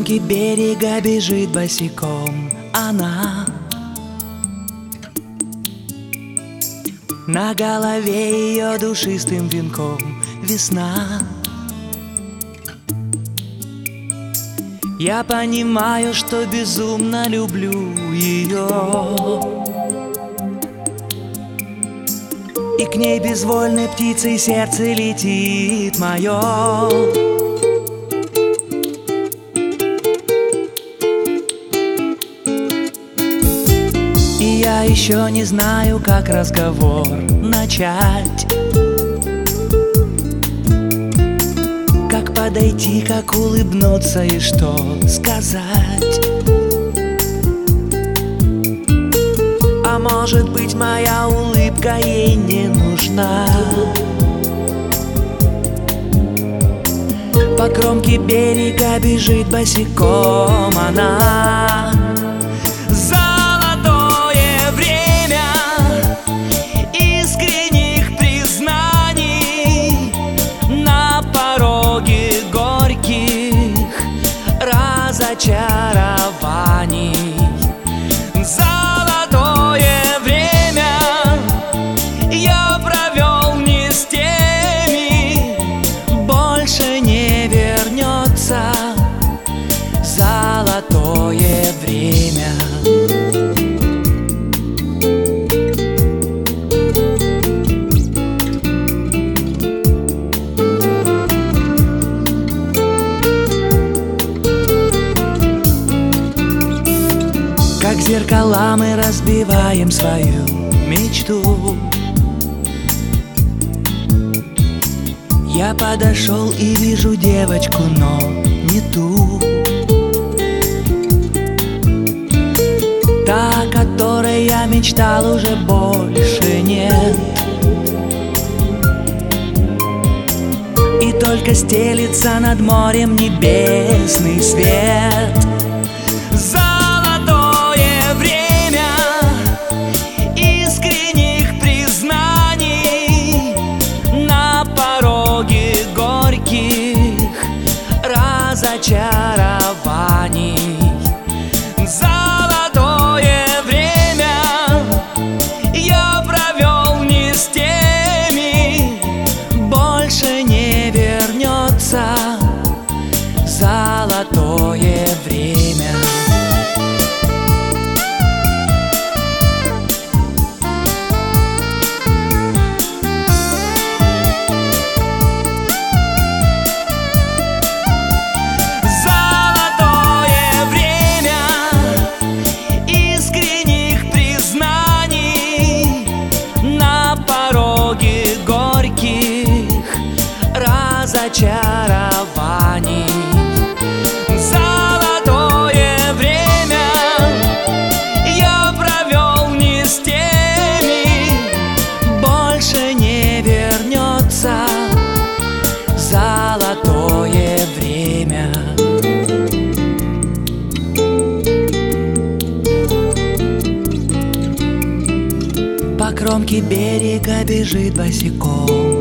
кромке берега бежит босиком она. На голове ее душистым венком весна. Я понимаю, что безумно люблю ее, и к ней безвольной птицей сердце летит мое. И я еще не знаю, как разговор начать, как подойти, как улыбнуться и что сказать. А может быть, моя улыбка ей не нужна. По кромке берега бежит босиком она. Золотое время искренних признаний на пороге горьких разочарований. Золотое время я провел не с теми, больше не вернется. Золотое время. Как зеркала мы разбиваем свою мечту. Я подошел и вижу девочку, но не ту. Та, о которой я мечтал, уже больше нет. И только стелится над морем небесный свет. Золотое время искренних признаний на пороге горьких разочарований. Золотое время я провел не с теми, больше не вернется. Золотое время. Разочарований. Золотое время я провел не с теми, больше не вернется. Золотое время. По кромке берега бежит босиком